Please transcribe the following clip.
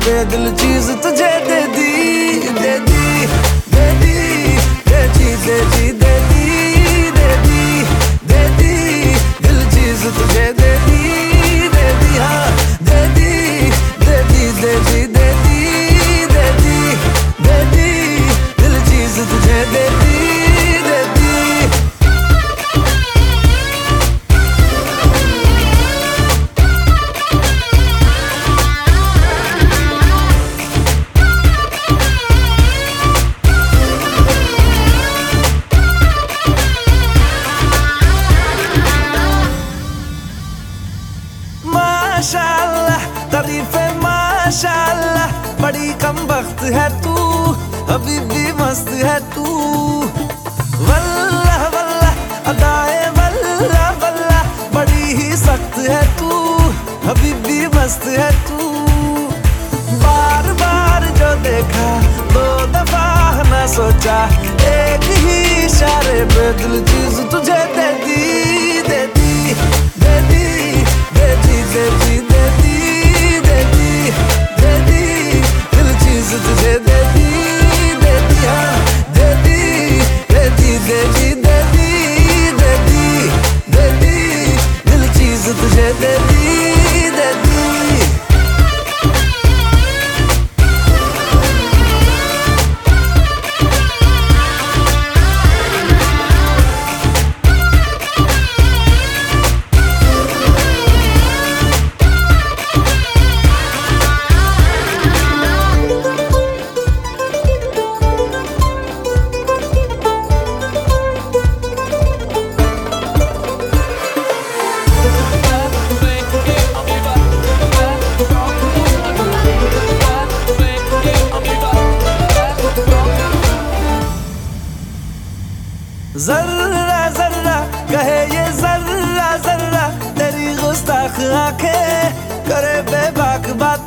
पे दिल चीज तुझे दे दी, दे दी, दे दी, दे दी, दे दी, दे दी, दे दी, दे दी, दिल चीज तुझे दे दी, दे दी, हाँ दे दी, दे दी, दे दी, दे दी, दे दी, दे दी, दिल चीज तुझे दे दी, दे दी। माशाअल्लाह तारीफ़े माशाअल्लाह, बड़ी कम वक्त है तू, अभी भी मस्त है तू। वल्लाह वल्लाह अदाए वल्लाह वल्लाह, बड़ी ही सख्त है तू, अभी भी मस्त है तू। बार बार जो देखा 2 दफा न सोचा, एक ही इशारे पे दिल चीज तुझे दे दी, दे दी, दे दी, दे दी, दे दी, दे दी, दे दी, दे दी, दिल चीज तुझे दे दी, दे दी, हाँ दे दी, दे दी, दे दी, दे दी, दे दी, दे दी, दिल चीज तुझे दे दी, दे दी। जर्रा जर्रा कहे ये जर्रा जर्रा, तेरी गुस्ताख आंखें करे बेबाक बात।